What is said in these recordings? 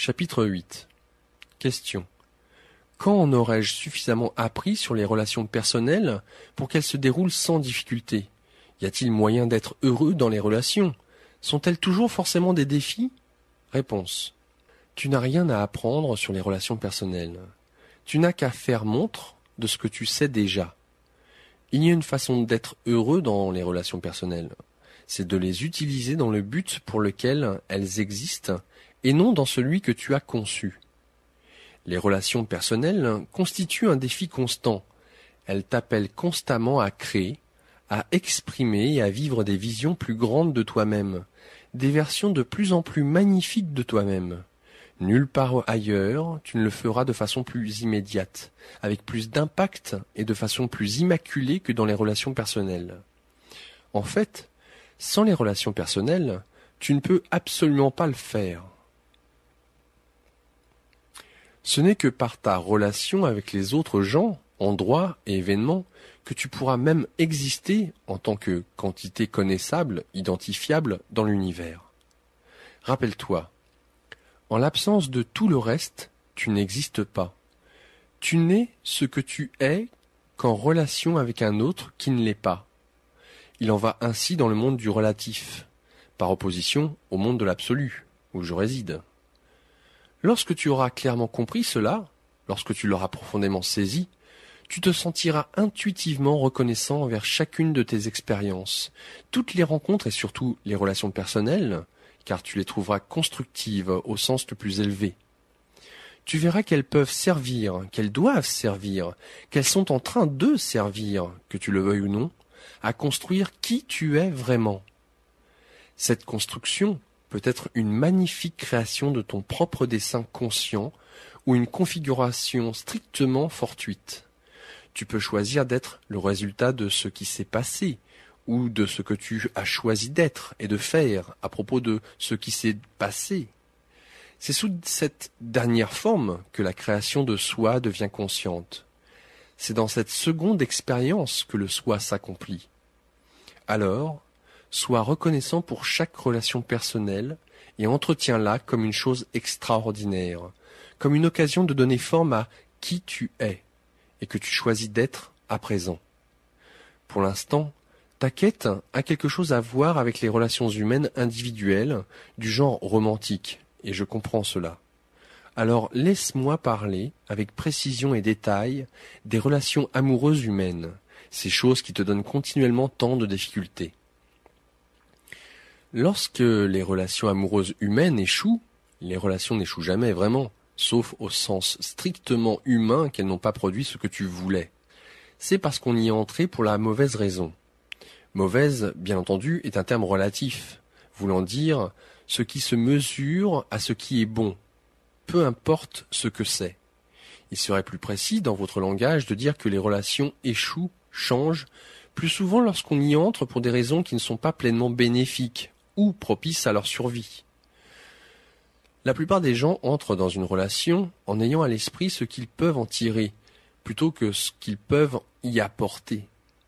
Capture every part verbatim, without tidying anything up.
Chapitre huit. Question. Quand en aurais-je suffisamment appris sur les relations personnelles pour qu'elles se déroulent sans difficulté? Y a-t-il moyen d'être heureux dans les relations? Sont-elles toujours forcément des défis? Réponse. Tu n'as rien à apprendre sur les relations personnelles. Tu n'as qu'à faire montre de ce que tu sais déjà. Il y a une façon d'être heureux dans les relations personnelles. C'est de les utiliser dans le but pour lequel elles existent et non dans celui que tu as conçu. Les relations personnelles constituent un défi constant. Elles t'appellent constamment à créer, à exprimer et à vivre des visions plus grandes de toi-même, des versions de plus en plus magnifiques de toi-même. Nulle part ailleurs, tu ne le feras de façon plus immédiate, avec plus d'impact et de façon plus immaculée que dans les relations personnelles. En fait, sans les relations personnelles, tu ne peux absolument pas le faire. Ce n'est que par ta relation avec les autres gens, endroits et événements que tu pourras même exister en tant que quantité connaissable, identifiable dans l'univers. Rappelle-toi, en l'absence de tout le reste, tu n'existes pas. Tu n'es ce que tu es qu'en relation avec un autre qui ne l'est pas. Il en va ainsi dans le monde du relatif, par opposition au monde de l'absolu, où je réside. Lorsque tu auras clairement compris cela, lorsque tu l'auras profondément saisi, tu te sentiras intuitivement reconnaissant envers chacune de tes expériences, toutes les rencontres et surtout les relations personnelles, car tu les trouveras constructives au sens le plus élevé. Tu verras qu'elles peuvent servir, qu'elles doivent servir, qu'elles sont en train de servir, que tu le veuilles ou non, à construire qui tu es vraiment. Cette construction peut être une magnifique création de ton propre dessein conscient ou une configuration strictement fortuite. Tu peux choisir d'être le résultat de ce qui s'est passé ou de ce que tu as choisi d'être et de faire à propos de ce qui s'est passé. C'est sous cette dernière forme que la création de soi devient consciente. C'est dans cette seconde expérience que le soi s'accomplit. Alors, sois reconnaissant pour chaque relation personnelle et entretiens-la comme une chose extraordinaire, comme une occasion de donner forme à qui tu es et que tu choisis d'être à présent. Pour l'instant, ta quête a quelque chose à voir avec les relations humaines individuelles du genre romantique, et je comprends cela. Alors laisse-moi parler avec précision et détail des relations amoureuses humaines, ces choses qui te donnent continuellement tant de difficultés. Lorsque les relations amoureuses humaines échouent, les relations n'échouent jamais vraiment, sauf au sens strictement humain qu'elles n'ont pas produit ce que tu voulais. C'est parce qu'on y est entré pour la mauvaise raison. Mauvaise, bien entendu, est un terme relatif, voulant dire ce qui se mesure à ce qui est bon, peu importe ce que c'est. Il serait plus précis dans votre langage de dire que les relations échouent, changent, plus souvent lorsqu'on y entre pour des raisons qui ne sont pas pleinement bénéfiques ou propices à leur survie. La plupart des gens entrent dans une relation en ayant à l'esprit ce qu'ils peuvent en tirer, plutôt que ce qu'ils peuvent y apporter.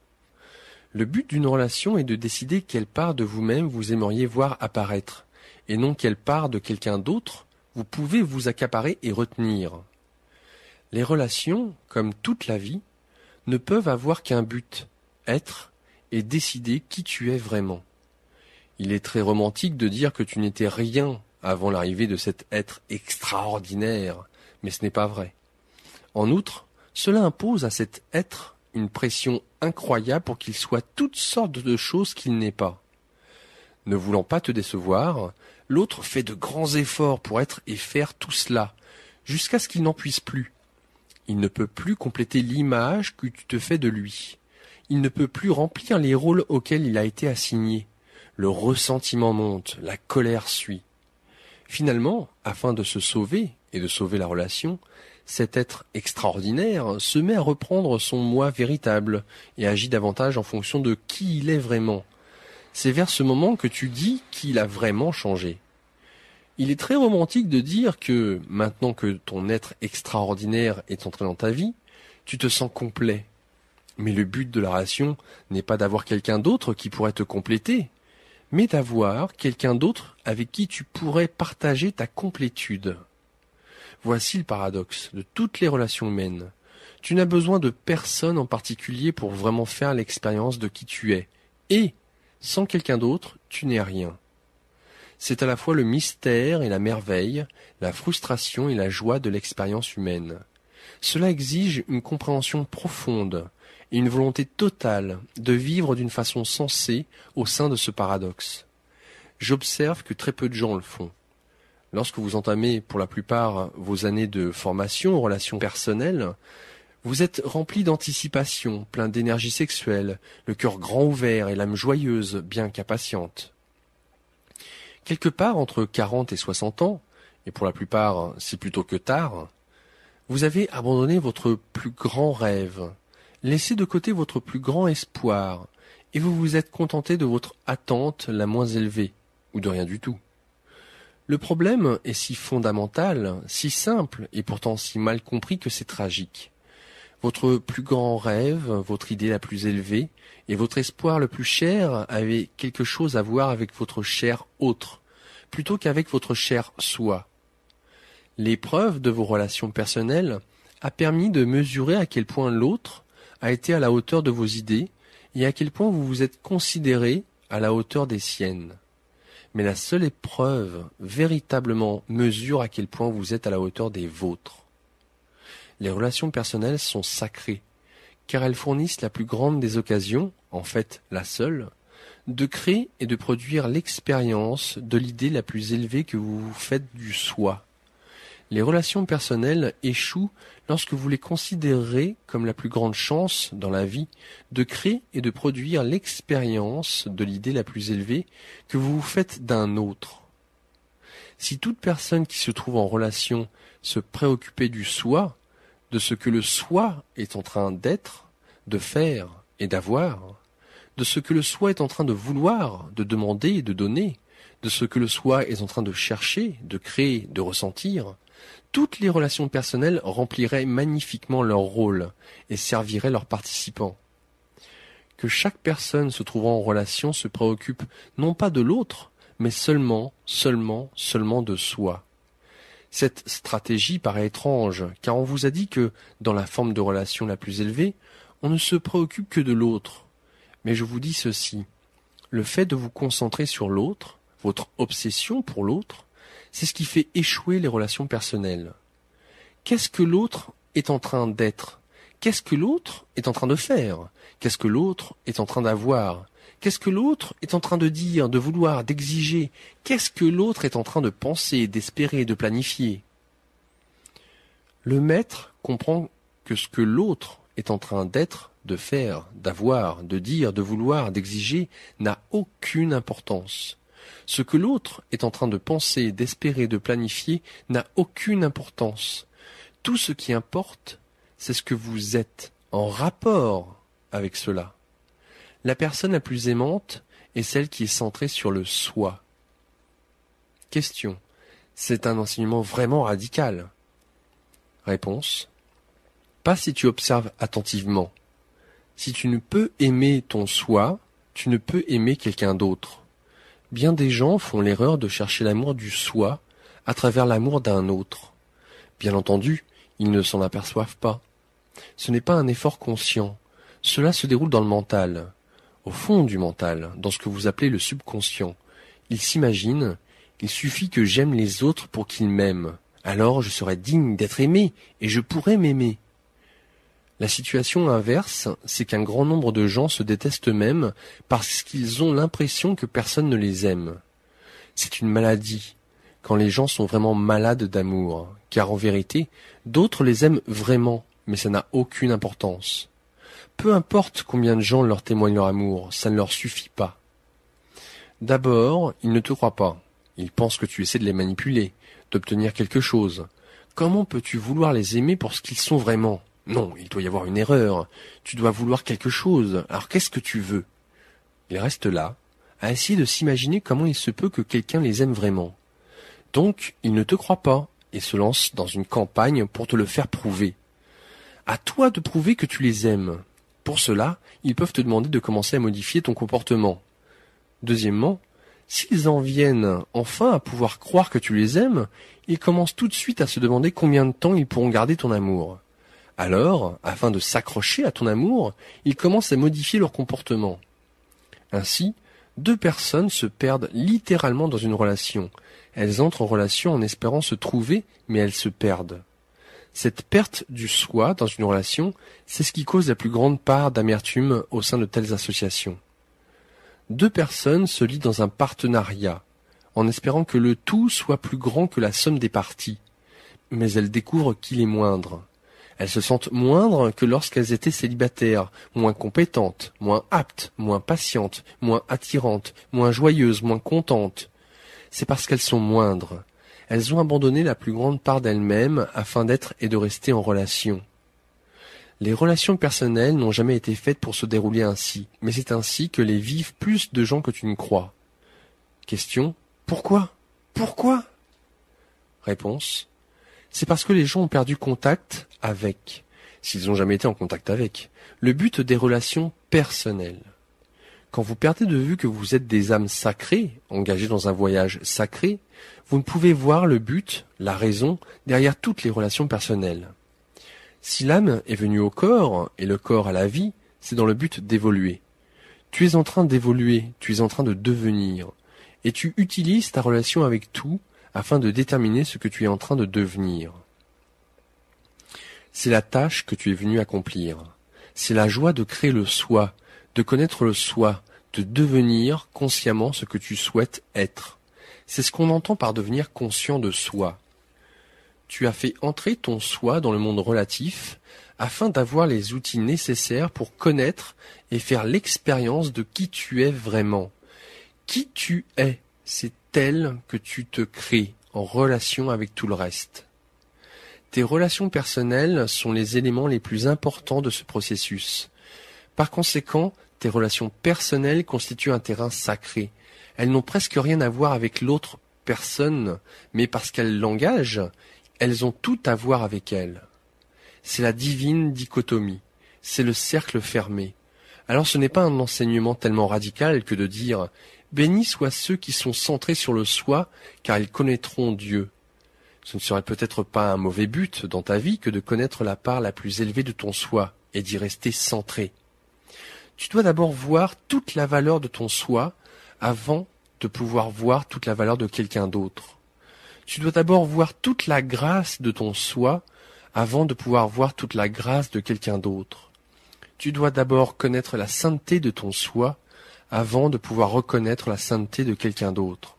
Le but d'une relation est de décider quelle part de vous-même vous aimeriez voir apparaître, et non quelle part de quelqu'un d'autre vous pouvez vous accaparer et retenir. Les relations, comme toute la vie, ne peuvent avoir qu'un but, être et décider qui tu es vraiment. Il est très romantique de dire que tu n'étais rien avant l'arrivée de cet être extraordinaire, mais ce n'est pas vrai. En outre, cela impose à cet être une pression incroyable pour qu'il soit toutes sortes de choses qu'il n'est pas. Ne voulant pas te décevoir, l'autre fait de grands efforts pour être et faire tout cela, jusqu'à ce qu'il n'en puisse plus. Il ne peut plus compléter l'image que tu te fais de lui. Il ne peut plus remplir les rôles auxquels il a été assigné. Le ressentiment monte, la colère suit. Finalement, afin de se sauver et de sauver la relation, cet être extraordinaire se met à reprendre son moi véritable et agit davantage en fonction de qui il est vraiment. C'est vers ce moment que tu dis qu'il a vraiment changé. Il est très romantique de dire que, maintenant que ton être extraordinaire est entré dans ta vie, tu te sens complet. Mais le but de la relation n'est pas d'avoir quelqu'un d'autre qui pourrait te compléter, mais d'avoir quelqu'un d'autre avec qui tu pourrais partager ta complétude. Voici le paradoxe de toutes les relations humaines. Tu n'as besoin de personne en particulier pour vraiment faire l'expérience de qui tu es. Et, sans quelqu'un d'autre, tu n'es rien. C'est à la fois le mystère et la merveille, la frustration et la joie de l'expérience humaine. Cela exige une compréhension profonde et une volonté totale de vivre d'une façon sensée au sein de ce paradoxe. J'observe que très peu de gens le font. Lorsque vous entamez pour la plupart vos années de formation aux relations personnelles, vous êtes rempli d'anticipation, plein d'énergie sexuelle, le cœur grand ouvert et l'âme joyeuse, bien qu'impatiente. Quelque part entre quarante et soixante ans, et pour la plupart c'est plutôt que tard, vous avez abandonné votre plus grand rêve, laissé de côté votre plus grand espoir, et vous vous êtes contenté de votre attente la moins élevée, ou de rien du tout. Le problème est si fondamental, si simple, et pourtant si mal compris que c'est tragique. Votre plus grand rêve, votre idée la plus élevée, et votre espoir le plus cher avaient quelque chose à voir avec votre chair autre, plutôt qu'avec votre chair soi. L'épreuve de vos relations personnelles a permis de mesurer à quel point l'autre a été à la hauteur de vos idées, et à quel point vous vous êtes considéré à la hauteur des siennes. Mais la seule épreuve véritablement mesure à quel point vous êtes à la hauteur des vôtres. Les relations personnelles sont sacrées, car elles fournissent la plus grande des occasions, en fait la seule, de créer et de produire l'expérience de l'idée la plus élevée que vous vous faites du soi. Les relations personnelles échouent lorsque vous les considérez comme la plus grande chance dans la vie de créer et de produire l'expérience de l'idée la plus élevée que vous vous faites d'un autre. Si toute personne qui se trouve en relation se préoccupait du soi, de ce que le soi est en train d'être, de faire et d'avoir, de ce que le soi est en train de vouloir, de demander et de donner, de ce que le soi est en train de chercher, de créer, de ressentir, toutes les relations personnelles rempliraient magnifiquement leur rôle et serviraient leurs participants. Que chaque personne se trouvant en relation se préoccupe non pas de l'autre, mais seulement, seulement, seulement de soi. Cette stratégie paraît étrange, car on vous a dit que, dans la forme de relation la plus élevée, on ne se préoccupe que de l'autre. Mais je vous dis ceci, le fait de vous concentrer sur l'autre, votre obsession pour l'autre, c'est ce qui fait échouer les relations personnelles. Qu'est-ce que l'autre est en train d'être? Qu'est-ce que l'autre est en train de faire? Qu'est-ce que l'autre est en train d'avoir? Qu'est-ce que l'autre est en train de dire, de vouloir, d'exiger? Qu'est-ce que l'autre est en train de penser, d'espérer, de planifier? Le maître comprend que ce que l'autre est en train d'être, de faire, d'avoir, de dire, de vouloir, d'exiger, n'a aucune importance. Ce que l'autre est en train de penser, d'espérer, de planifier n'a aucune importance. Tout ce qui importe, c'est ce que vous êtes en rapport avec cela. La personne la plus aimante est celle qui est centrée sur le soi. Question. C'est un enseignement vraiment radical. Réponse. Pas si tu observes attentivement. Si tu ne peux aimer ton soi, tu ne peux aimer quelqu'un d'autre. Bien des gens font l'erreur de chercher l'amour du soi à travers l'amour d'un autre. Bien entendu, ils ne s'en aperçoivent pas. Ce n'est pas un effort conscient. Cela se déroule dans le mental, au fond du mental, dans ce que vous appelez le subconscient. Ils s'imaginent, il suffit que j'aime les autres pour qu'ils m'aiment. Alors je serai digne d'être aimé et je pourrai m'aimer. La situation inverse, c'est qu'un grand nombre de gens se détestent eux-mêmes parce qu'ils ont l'impression que personne ne les aime. C'est une maladie, quand les gens sont vraiment malades d'amour, car en vérité, d'autres les aiment vraiment, mais ça n'a aucune importance. Peu importe combien de gens leur témoignent leur amour, ça ne leur suffit pas. D'abord, ils ne te croient pas. Ils pensent que tu essaies de les manipuler, d'obtenir quelque chose. Comment peux-tu vouloir les aimer pour ce qu'ils sont vraiment ? Non, il doit y avoir une erreur. Tu dois vouloir quelque chose. Alors qu'est-ce que tu veux? Ils restent là, à essayer de s'imaginer comment il se peut que quelqu'un les aime vraiment. Donc, ils ne te croient pas et se lancent dans une campagne pour te le faire prouver. À toi de prouver que tu les aimes. Pour cela, ils peuvent te demander de commencer à modifier ton comportement. Deuxièmement, S'ils en viennent enfin à pouvoir croire que tu les aimes, ils commencent tout de suite à se demander combien de temps ils pourront garder ton amour. Alors, afin de s'accrocher à ton amour, ils commencent à modifier leur comportement. Ainsi, deux personnes se perdent littéralement dans une relation. Elles entrent en relation en espérant se trouver, mais elles se perdent. Cette perte du soi dans une relation, c'est ce qui cause la plus grande part d'amertume au sein de telles associations. Deux personnes se lient dans un partenariat, en espérant que le tout soit plus grand que la somme des parties. Mais elles découvrent qu'il est moindre. Elles se sentent moindres que lorsqu'elles étaient célibataires, moins compétentes, moins aptes, moins patientes, moins attirantes, moins joyeuses, moins contentes. C'est parce qu'elles sont moindres. Elles ont abandonné la plus grande part d'elles-mêmes afin d'être et de rester en relation. Les relations personnelles n'ont jamais été faites pour se dérouler ainsi, mais c'est ainsi que les vivent plus de gens que tu ne crois. Question: pourquoi? Pourquoi? Réponse: c'est parce que les gens ont perdu contact avec, s'ils n'ont jamais été en contact avec, le but des relations personnelles. Quand vous perdez de vue que vous êtes des âmes sacrées, engagées dans un voyage sacré, vous ne pouvez voir le but, la raison, derrière toutes les relations personnelles. Si l'âme est venue au corps, et le corps à la vie, c'est dans le but d'évoluer. Tu es en train d'évoluer, tu es en train de devenir, et tu utilises ta relation avec tout afin de déterminer ce que tu es en train de devenir. C'est la tâche que tu es venu accomplir. C'est la joie de créer le soi, de connaître le soi, de devenir consciemment ce que tu souhaites être. C'est ce qu'on entend par devenir conscient de soi. Tu as fait entrer ton soi dans le monde relatif afin d'avoir les outils nécessaires pour connaître et faire l'expérience de qui tu es vraiment. Qui tu es, c'est tel que tu te crées en relation avec tout le reste. Tes relations personnelles sont les éléments les plus importants de ce processus. Par conséquent, tes relations personnelles constituent un terrain sacré. Elles n'ont presque rien à voir avec l'autre personne, mais parce qu'elles l'engagent, elles ont tout à voir avec elle. C'est la divine dichotomie, c'est le cercle fermé. Alors ce n'est pas un enseignement tellement radical que de dire « Bénis soient ceux qui sont centrés sur le soi, car ils connaîtront Dieu ». Ce ne serait peut-être pas un mauvais but dans ta vie que de connaître la part la plus élevée de ton soi et d'y rester centré. Tu dois d'abord voir toute la valeur de ton soi avant de pouvoir voir toute la valeur de quelqu'un d'autre. Tu dois d'abord voir toute la grâce de ton soi avant de pouvoir voir toute la grâce de quelqu'un d'autre. Tu dois d'abord connaître la sainteté de ton soi avant de pouvoir reconnaître la sainteté de quelqu'un d'autre.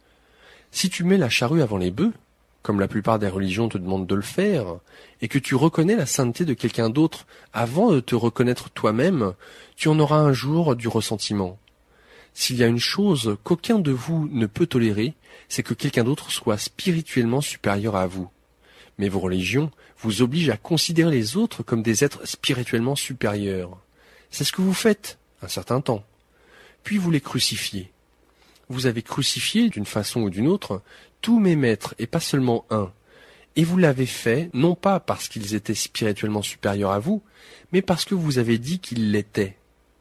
Si tu mets la charrue avant les bœufs, comme la plupart des religions te demandent de le faire, et que tu reconnais la sainteté de quelqu'un d'autre avant de te reconnaître toi-même, tu en auras un jour du ressentiment. S'il y a une chose qu'aucun de vous ne peut tolérer, c'est que quelqu'un d'autre soit spirituellement supérieur à vous. Mais vos religions vous obligent à considérer les autres comme des êtres spirituellement supérieurs. C'est ce que vous faites un certain temps. Puis vous les crucifiez. Vous avez crucifié, d'une façon ou d'une autre, tous mes maîtres, et pas seulement un. Et vous l'avez fait, non pas parce qu'ils étaient spirituellement supérieurs à vous, mais parce que vous avez dit qu'ils l'étaient.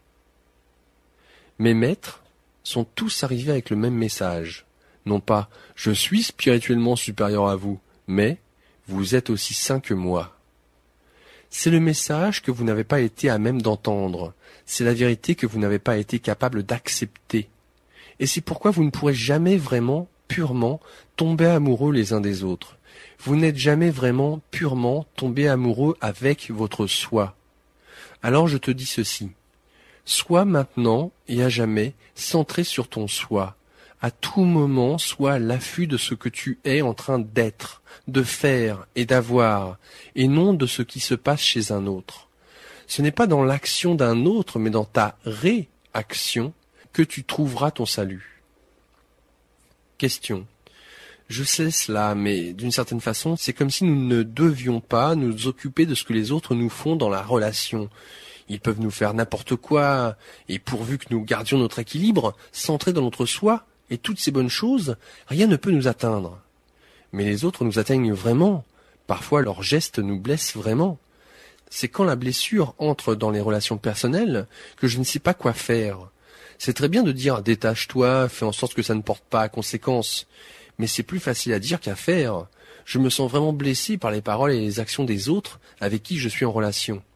Mes maîtres sont tous arrivés avec le même message. Non pas « je suis spirituellement supérieur à vous », mais « vous êtes aussi saints que moi ». C'est le message que vous n'avez pas été à même d'entendre. C'est la vérité que vous n'avez pas été capable d'accepter. Et c'est pourquoi vous ne pourrez jamais vraiment, purement, tomber amoureux les uns des autres. Vous n'êtes jamais vraiment, purement, tombé amoureux avec votre soi. Alors je te dis ceci. Sois maintenant et à jamais centré sur ton soi. À tout moment, sois à l'affût de ce que tu es en train d'être, de faire et d'avoir, et non de ce qui se passe chez un autre. Ce n'est pas dans l'action d'un autre, mais dans ta réaction que tu trouveras ton salut. Question. Je sais cela, mais d'une certaine façon, c'est comme si nous ne devions pas nous occuper de ce que les autres nous font dans la relation. Ils peuvent nous faire n'importe quoi, et pourvu que nous gardions notre équilibre, centré dans notre soi, et toutes ces bonnes choses, rien ne peut nous atteindre. Mais les autres nous atteignent vraiment. Parfois, leurs gestes nous blessent vraiment. C'est quand la blessure entre dans les relations personnelles que je ne sais pas quoi faire. C'est très bien de dire détache-toi, fais en sorte que ça ne porte pas à conséquence. Mais c'est plus facile à dire qu'à faire. Je me sens vraiment blessé par les paroles et les actions des autres avec qui je suis en relation.